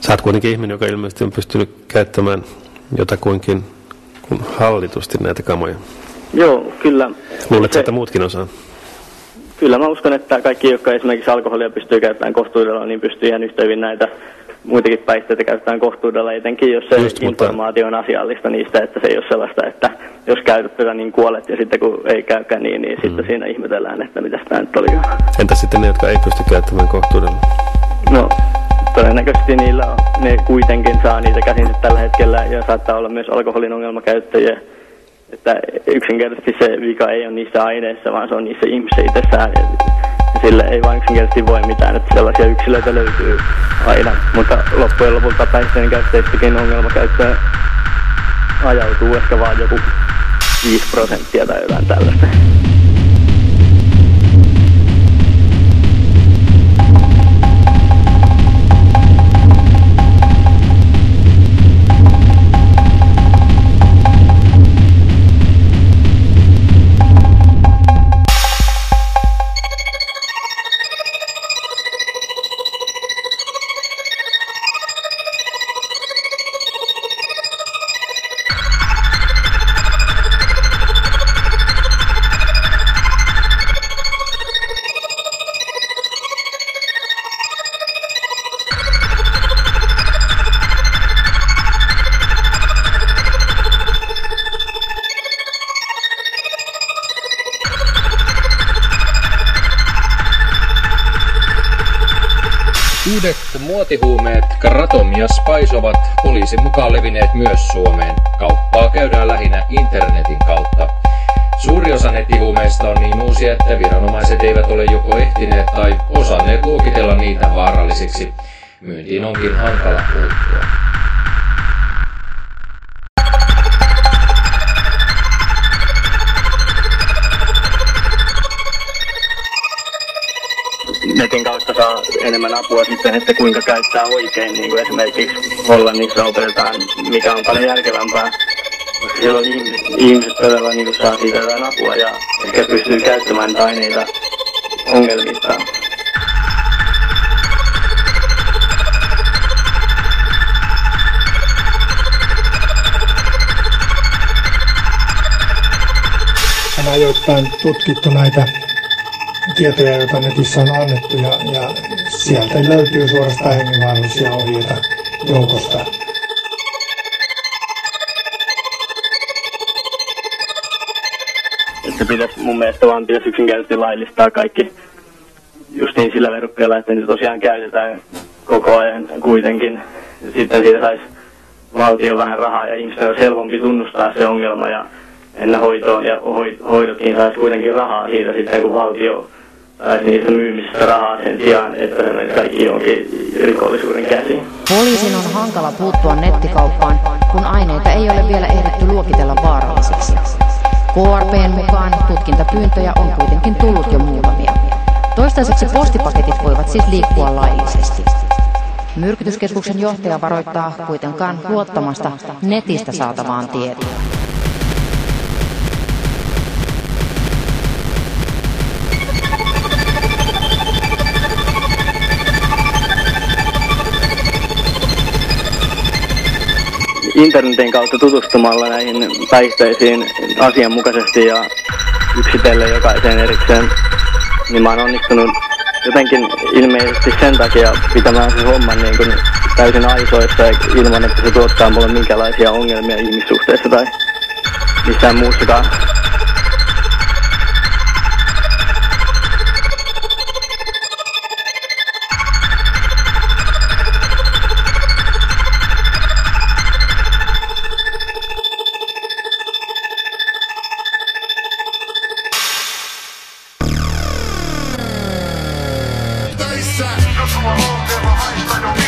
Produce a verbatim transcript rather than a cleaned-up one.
Sä oot kuitenkin ihminen, joka ilmeisesti on pystynyt käyttämään jotakuinkin hallitusti näitä kamoja. Joo, kyllä. Luuletko, että muutkin osaa? Kyllä mä uskon, että kaikki, jotka esimerkiksi alkoholia pystyy käyttämään kohtuudella, niin pystyy ihan yhtä hyvin näitä muitakin päihteitä käyttämään kohtuudella, etenkin jos se Just, informaatio on asiallista niistä, että se ei ole sellaista, että jos käytät tätä niin kuolet ja sitten kun ei käykään niin, niin mm. sitten siinä ihmetellään, että mitäs tämä nyt oli. Entä sitten ne, jotka ei pysty käyttämään kohtuudella? No, todennäköisesti niillä on, ne kuitenkin saa niitä käsinsä tällä hetkellä ja saattaa olla myös alkoholin ongelmakäyttäjiä. Että yksinkertaisesti se vika ei ole niissä aineissa, vaan se on niissä ihmisissä itsessään. Ja sille ei vain yksinkertaisesti voi mitään, että sellaisia yksilöitä löytyy aina. Mutta loppujen lopulta päihteiden käyttäjistäkin ongelmakäyttöön ajautuu ehkä vaan joku viisi prosenttia tai jotain tällaista. Uudet muotihuumeet kratom ja spice ovat poliisin mukaan levinneet myös Suomeen. Kauppaa käydään lähinnä internetin kautta. Suuri osa nettihuumeista on niin uusia, että viranomaiset eivät ole joko ehtineet tai osanneet luokitella niitä vaarallisiksi. Myyntiin onkin hankala puuttua. Netin kautta saa enemmän apua sitten, että kuinka käyttää oikein, niin kuin esimerkiksi Hollannissa opetetaan, mikä on paljon järkevämpää. Silloin ihmiset, ihmiset todella niin kuin saa siitä jotain apua ja ehkä pystyy käyttämään niitä aineita ongelmistaan. On ajoittain tutkittu näitä tietoja, joita netissä on annettu, ja, ja sieltä löytyy suorastaan hengenvaarallisia ohjeita joukosta. Että pitäisi mun mielestä vaan pitäisi yksinkertaisesti laillistaa kaikki just niin sillä verukkeella, että niitä tosiaan käytetään koko ajan kuitenkin. Sitten siitä saisi valtio vähän rahaa ja ihmisten olisi helpompi tunnustaa se ongelma ja mennä hoitoon ja hoidotkin saisi kuitenkin rahaa siitä sitten, kun valtio saisi niistä myymisestä rahaa sen sijaan, että se kaikki onkin rikollisuuden käsiin. Poliisin on hankala puuttua nettikauppaan, kun aineita ei ole vielä ehditty luokitella vaarallisiksi. K R P:n mukaan tutkintapyyntöjä on kuitenkin tullut jo muutamia. Toistaiseksi postipaketit voivat siis liikkua laillisesti. Myrkytyskeskuksen johtaja varoittaa kuitenkaan luottamasta netistä saatavaan tietoon. Internetin kautta tutustumalla näihin päihteisiin asianmukaisesti ja yksitellen jokaiseen erikseen, niin mä oon onnistunut jotenkin ilmeisesti sen takia pitämään se homman niin kuin täysin aisoissa ilman, että se tuottaa mulle minkälaisia ongelmia ihmissuhteissa tai missään muussakaan. Jos sulla on ongelma, haista jo